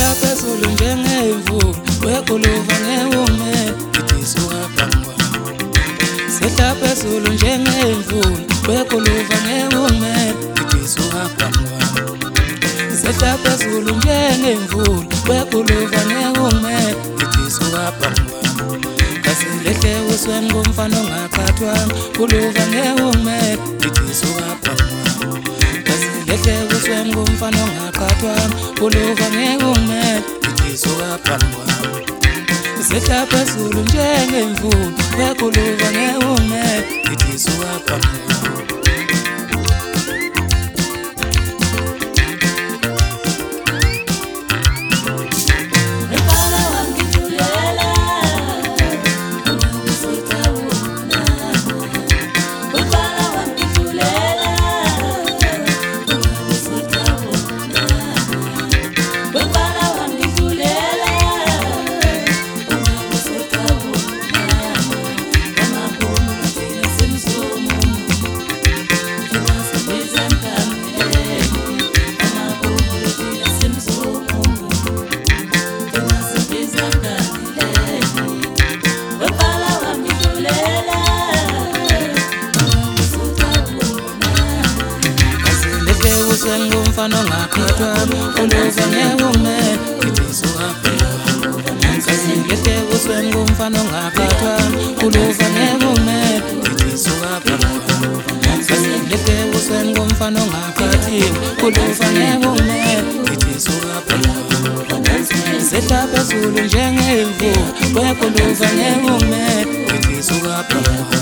Sehla phezulu njengemvula wekuluva ngewume idisuka bangwa. Sehla phezulu njengemvula wekuluva ngewume idisuka bangwa. Sehla phezulu njengemvula wekuluva ngewume idisuka bangwa. Kasilehle usweni ngomfana ongakhathwanga kuluva ngewume idisuka bangwa. Kasilehle usweni ngomfana ongakhathwanga kuluva ngewume idisuka bangwa. Sehla phezulu njengemvula wekuluva ngewume idisuka bangwa. Ngumfana ongakhathwanga kuluva ngewume idisuka bangwa. Kasilehle usweni ngumfana ongakhathwanga kuluva ngewume idisuka bangwa. Kasilehle usweni ngumfana ongakhathiwe kuluva ngewume idisuka bangwa. Sehla phezulu njengemvula wekuluva ngewume idisuka bangwa.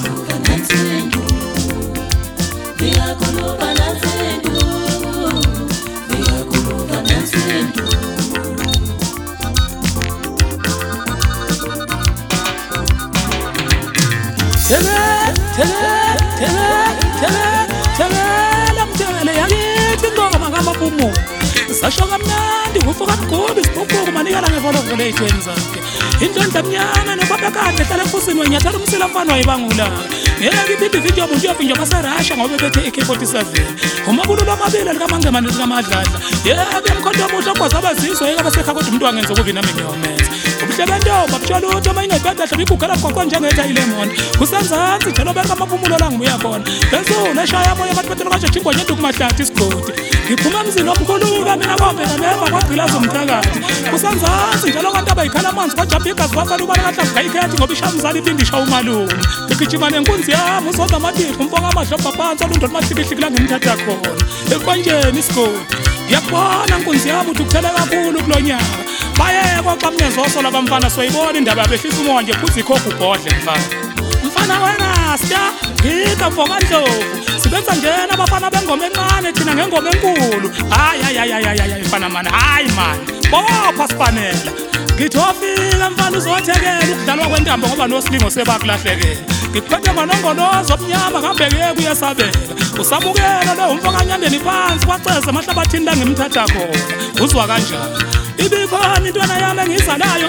Tele yakithi ngoma ngamapumo sasho kamnandi ufoka mgobi sipopoko manikala ngevolokole ey'thweni zakhe indlondla mnyama nobabakade ehlala emfusini wenyathela umsila mfana wayibangulanga ngeke iphinde ivinjwe muntu uyovinjwa baserasha ngoba bethe AK-47 umabululo amabili likamangemane likamadladla yeke emkhonto omuhle ogwaza abazizwa yeke abasekha kodwa umuntu wangenza ukubi nami ngiyomenza ubuhlebentombi abutshela ukuthi uma ingayibhedahla ibugala bugwaqwa njengethayilemo kusanzansi njalo beka amapumulo la ngibuya khona phezulu eshaya moya abantu bethu kaJesu imbonyedu kumahlathi isigodi ngiphuma emzini omkhuluka mina kombeka nemva kwagqilaza umthakathi kusanzansi njalo abantu abayikhala amanzi kwajabha igazi kwafana ubala kahlavu kayikhethi ngoba ishamzala ibindisha umalume ngigijima nenkunzi yami uzoza amadifu umfoka amadlobha phansi olundo lumahliki la ngimthatha khona ekonjeni isigodi ngiyakubona nkunzi yami uthi kuthele kakhulu kulo nyaka bayekwa xa mnyezoso labamfana soyibona indaba yabehlisa umoya nje futhi ikhokha ubhodle mfana wena sita ngika mfoka ndlovu sibenza njena abafana bengoma encane thina ngengoma enkulu hayi mfana mani hayi mani bopha sifanela ngithi wafika mfana uzothekela ukudlalwa kwentambo ngoba nosilingo sebakulahlekela ngikuphethe ngonongolozo omnyama ngabheke kuyesabela usabukela lo umfoka nyandeni phansi kwaceza emahlabathini la ngimthatha khona uzwa kanjani ibikhona intwana yami engizalayo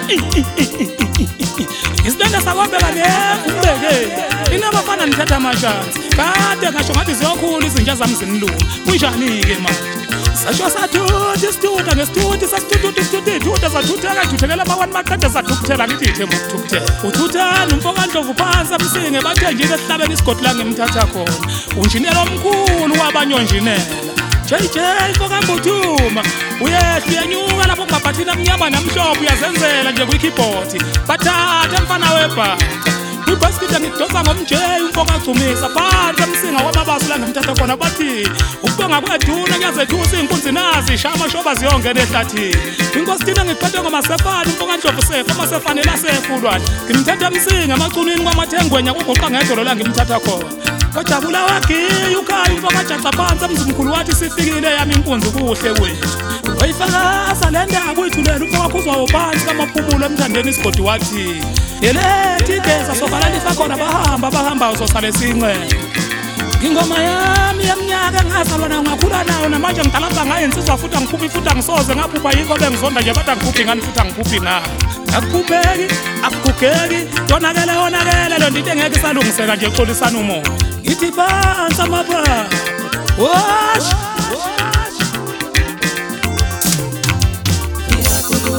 isidenda sakwabeka nekumbeke inabafana nithatha amashansi kade ngasho ngathi ziyokhula izinja zami ziniluma kunjani-ke manje sasho sathuthi isithuta ngesithuthi sasithuthutha isithuthi ithutha sathutheka ithuthekela amawani maqede sathukuthela ngithi ithemba ukuthukuthela uthuthani umfoka ndlovu phansi amsinge bathenjile esihlabeni isigodi la ngimthatha khona unjinela omkhulu wabanyonjinela JJ mfoka Mbuthuma uyehla uyanyuka lapho ngabhathina mnyama namhlophe uyazenzela nje kwi-keyboard bathatha mfana webha kwibhasikidi ngidonsa ngomjeyi umfoka agcumisa phansi emsinga wamabasi la ngimthatha khona bathi ukubonga kweduna kuyazethusa iy'nkunzi nazi ishaya amashoba ziyongena ehlathini inkosi thina ngiphethe ngomasefane umfoka ndlovu sefa amasefane lasefulwane ngimthethe emsinga emacunini kwamathengwenya kugoqa ngedolo la ngimthatha khona kajabula wagiya ukhaya umfoka ajaca phansi emzimkhulu wathi sifikile yami inkunzi kuhle kwethu wayifakaza le ndaba uyithulela umfoka khuzwayo phansi kamaphumulo emthandeni isigodi wathi yelethi igeza sovala lifakhona bahamba uzosale sinqele ngingoma yami yeminyaka engazalwa nayo ngakhula nayo namanje ngidalaba ngayo insizwa futhi angikhuphi futhi angisoze ngaphupha yikho bengizonda nje bathi angikhuphi ngani futhi angikhuphi ngayo akukhupheki akugugeki yonakele lo nto into engeke isalungiseka nje xolisana umoya ngithi phansi amapha wash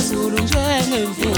phezulu njengemvula